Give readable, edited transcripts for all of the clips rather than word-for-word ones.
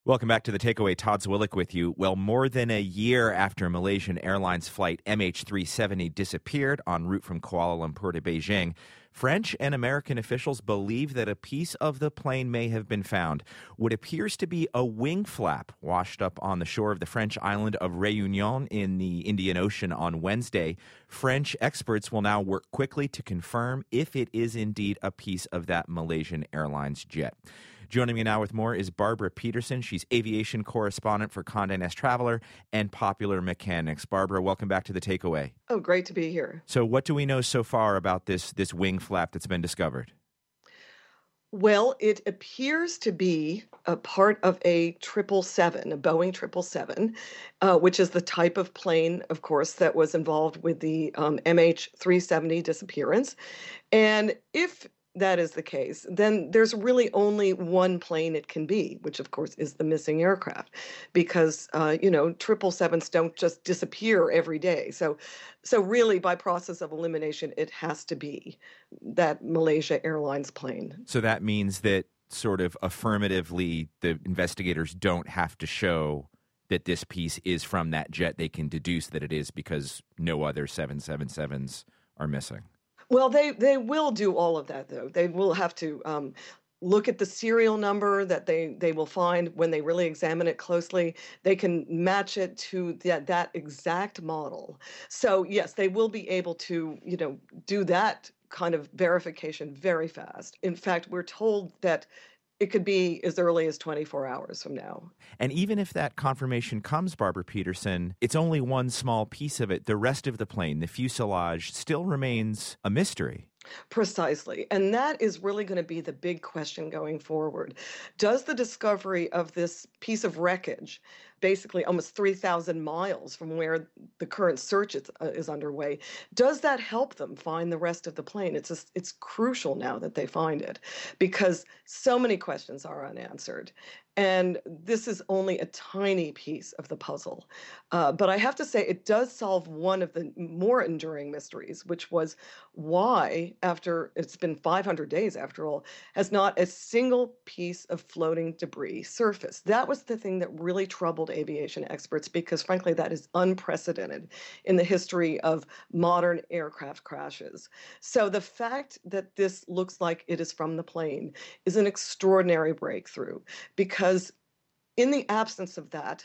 Welcome back to The Takeaway. Todd Zwillich with you. Well, more than a year after Malaysian Airlines flight MH370 disappeared en route from Kuala Lumpur to Beijing, French and American officials believe that a piece of the plane may have been found. What appears to be a wing flap washed up on the shore of the French island of Réunion in the Indian Ocean on Wednesday. French experts will now work quickly to confirm if it is indeed a piece of that Malaysian Airlines jet. Joining me now with more is Barbara Peterson. She's aviation correspondent for Condé Nast Traveler and Popular Mechanics. Barbara, welcome back to The Takeaway. Oh, great to be here. So what do we know so far about this wing flap that's been discovered? Well, it appears to be a part of a 777, a Boeing 777, which is the type of plane, of course, that was involved with the MH370 disappearance. And if that is the case, then there's really only one plane it can be, which of course is the missing aircraft, because 777s don't just disappear every day. So really, by process of elimination, it has to be that Malaysia Airlines plane. So that means that sort of affirmatively, the investigators don't have to show that this piece is from that jet. They can deduce that it is because no other 777s are missing. Well, they will do all of that, though. They will have to look at the serial number that they will find when they really examine it closely. They can match it to that exact model. So, yes, they will be able to, do that kind of verification very fast. In fact, we're told that it could be as early as 24 hours from now. And even if that confirmation comes, Barbara Peterson, it's only one small piece of it. The rest of the plane, the fuselage, still remains a mystery. Precisely. And that is really going to be the big question going forward. Does the discovery of this piece of wreckage, basically almost 3,000 miles from where the current search is underway, does that help them find the rest of the plane? It's crucial now that they find it, because so many questions are unanswered. And this is only a tiny piece of the puzzle. But I have to say, it does solve one of the more enduring mysteries, which was why, after it's been 500 days after all, has not a single piece of floating debris surfaced. That was the thing that really troubled aviation experts, because frankly, that is unprecedented in the history of modern aircraft crashes. So the fact that this looks like it is from the plane is an extraordinary breakthrough, because in the absence of that,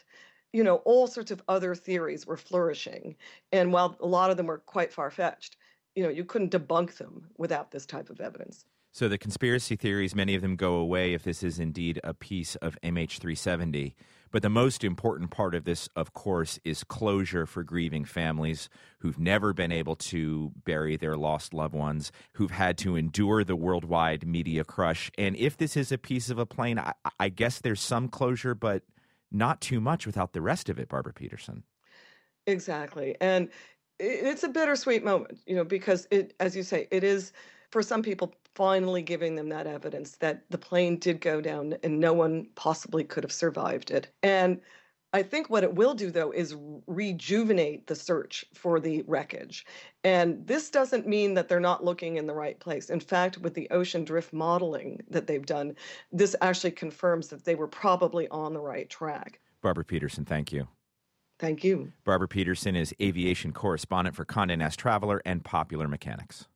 all sorts of other theories were flourishing. And while a lot of them were quite far-fetched, you couldn't debunk them without this type of evidence. So the conspiracy theories, many of them go away if this is indeed a piece of MH370. But the most important part of this, of course, is closure for grieving families who've never been able to bury their lost loved ones, who've had to endure the worldwide media crush. And if this is a piece of a plane, I guess there's some closure, but not too much without the rest of it, Barbara Peterson. Exactly. And it's a bittersweet moment, because it, as you say, it is for some people finally giving them that evidence that the plane did go down and no one possibly could have survived it. And I think what it will do, though, is rejuvenate the search for the wreckage. And this doesn't mean that they're not looking in the right place. In fact, with the ocean drift modeling that they've done, this actually confirms that they were probably on the right track. Barbara Peterson, thank you. Thank you. Barbara Peterson is aviation correspondent for Condé Nast Traveler and Popular Mechanics.